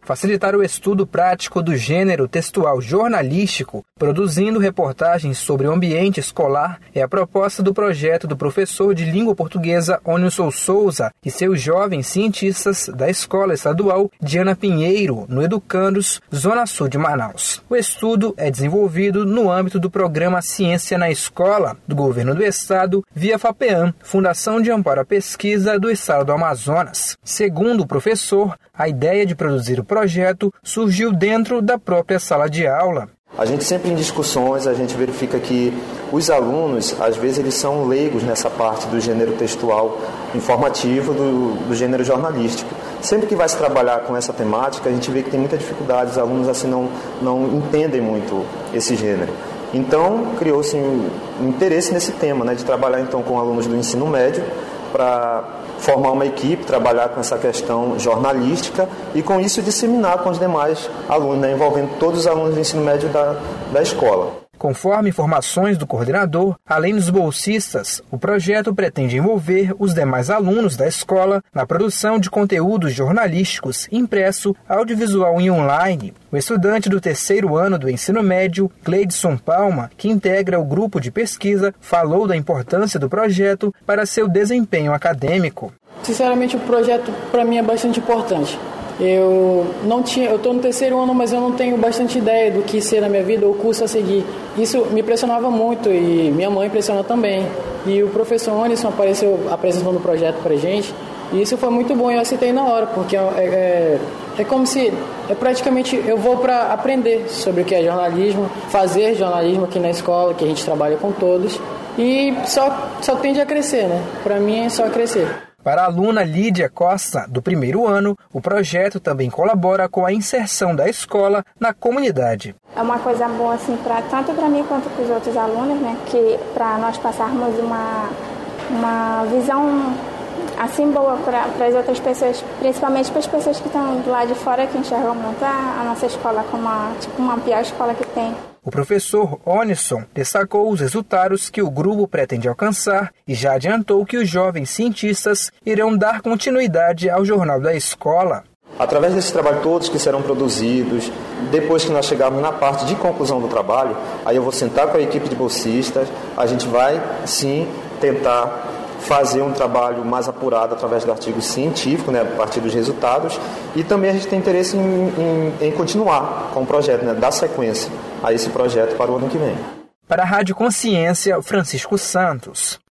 Facilitar o estudo prático do gênero textual jornalístico, produzindo reportagens sobre o ambiente escolar, é a proposta do projeto do professor de língua portuguesa Onilson Souza e seus jovens cientistas da Escola Estadual Diana Pinheiro, no Educandos, Zona Sul de Manaus. O estudo é desenvolvido no âmbito do programa Ciência na Escola, do Governo do Estado, via FAPEAM, Fundação de Amparo à Pesquisa do Estado do Amazonas. Segundo o professor, a ideia de produzir o projeto surgiu dentro da própria sala de aula. A gente sempre em discussões, a gente verifica que os alunos, às vezes, eles são leigos nessa parte do gênero textual informativo, do gênero jornalístico. Sempre que vai se trabalhar com essa temática, a gente vê que tem muita dificuldade, os alunos assim não entendem muito esse gênero. Então, criou-se um interesse nesse tema, né, de trabalhar então com alunos do ensino médio para formar uma equipe, trabalhar com essa questão jornalística e com isso disseminar com os demais alunos, né, envolvendo todos os alunos do ensino médio da escola. Conforme informações do coordenador, além dos bolsistas, o projeto pretende envolver os demais alunos da escola na produção de conteúdos jornalísticos impresso, audiovisual e online. O estudante do 3º ano do ensino médio, Cleidson Palma, que integra o grupo de pesquisa, falou da importância do projeto para seu desempenho acadêmico. Sinceramente, o projeto para mim é bastante importante. Eu estou no 3º ano, mas eu não tenho bastante ideia do que ser na minha vida ou o curso a seguir. Isso me impressionava muito e minha mãe impressionou também. E o professor Onilson apresentando o projeto para a gente. E isso foi muito bom, eu aceitei na hora, porque é como se praticamente eu vou para aprender sobre o que é jornalismo, fazer jornalismo aqui na escola, que a gente trabalha com todos. E só tende a crescer, né? Para mim é só crescer. Para a aluna Lídia Costa, do 1º ano, o projeto também colabora com a inserção da escola na comunidade. É uma coisa boa assim, tanto para mim quanto para os outros alunos, né, que para nós passarmos uma visão assim boa para as outras pessoas, principalmente para as pessoas que estão do lado de fora, que enxergam muito a nossa escola como uma pior escola que tem. O professor Onilson destacou os resultados que o grupo pretende alcançar e já adiantou que os jovens cientistas irão dar continuidade ao Jornal da Escola. Através desses trabalhos todos que serão produzidos, depois que nós chegarmos na parte de conclusão do trabalho, aí eu vou sentar com a equipe de bolsistas, a gente vai sim tentar fazer um trabalho mais apurado através do artigo científico, né, a partir dos resultados, e também a gente tem interesse em continuar com o projeto, né, dar sequência a esse projeto para o ano que vem. Para a Rádio Consciência, Francisco Santos.